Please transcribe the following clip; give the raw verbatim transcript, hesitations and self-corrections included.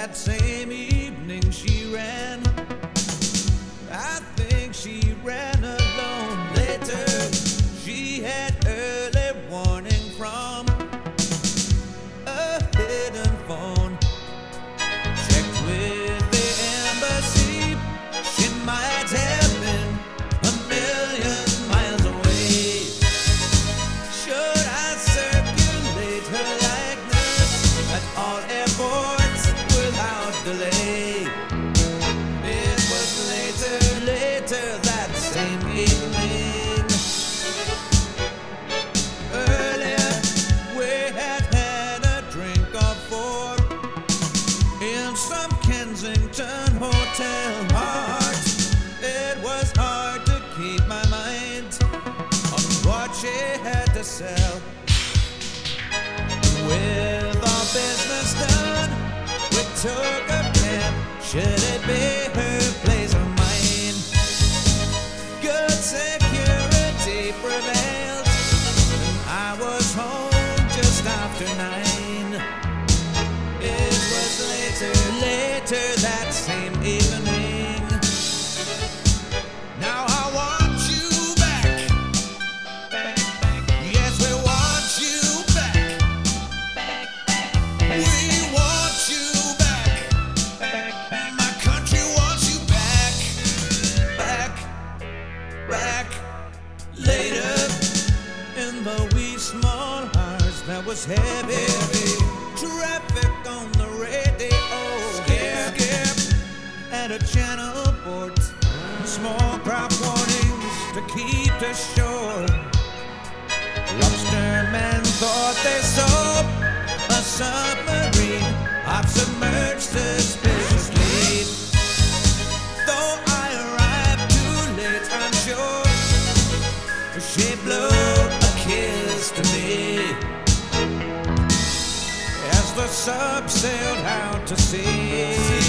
That same evening she ran. I think she ran alone. Later, she had early warning from a hidden phone. Checked with the embassy. She might have been a million miles away. Should I circulate her likeness at all airports without delay? It was later, later that same evening. Earlier, we had had a drink or four in some Kensington hotel. Heart, it was hard to keep my mind on what she had to sell. With all business done, we took a cab. Should it be her place or mine? Good security prevailed, and I was home just after nine. It was later, later that same evening. Now I want you back. Yes, we want you back. We want you back. My country wants you back. Back, back. Later, in the wee small hours, there was heavy traffic on the radio. Scare, scare at a channel port. Small craft warnings to keep to shore. Lobstermen thought they saw a submarine half submerged suspiciously. Though I arrived too late, I'm sure she blew a kiss to me as the sub sailed out to sea.